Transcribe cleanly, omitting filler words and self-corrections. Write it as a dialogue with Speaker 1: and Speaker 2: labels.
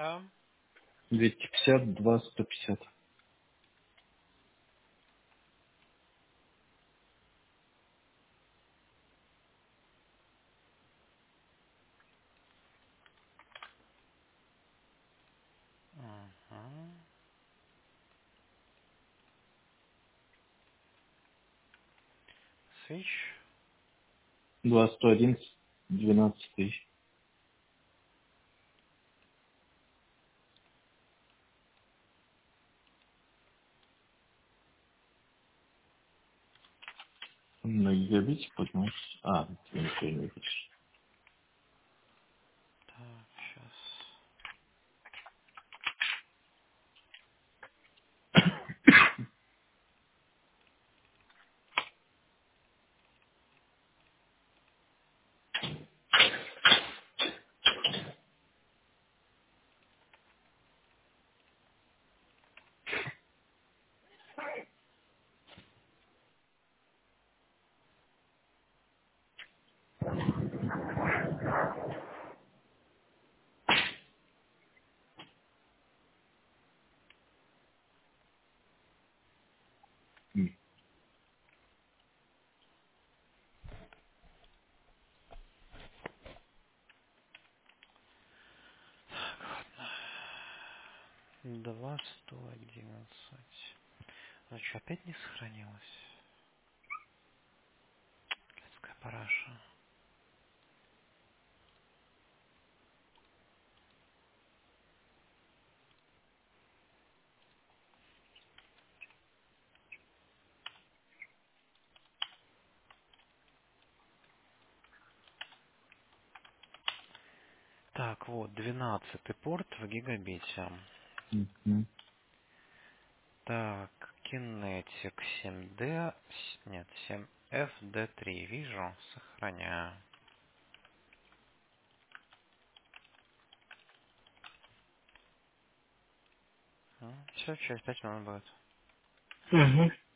Speaker 1: А?
Speaker 2: 250, 2, 150.
Speaker 1: Угу. Switch.
Speaker 2: 2, 111, 12 тысяч. На гигабите поднимать. А, ты ничего не видишь.
Speaker 1: Так, сейчас.
Speaker 2: М.
Speaker 1: 2,111. Ну что, опять не сохранилось? Детская параша. Так, вот, 12 порт в гигабите.
Speaker 2: Мгм.
Speaker 1: Так, Kinetic 7D, нет, 7FD3, вижу, сохраняю. Все, через 5 минут будет.
Speaker 2: Мгм.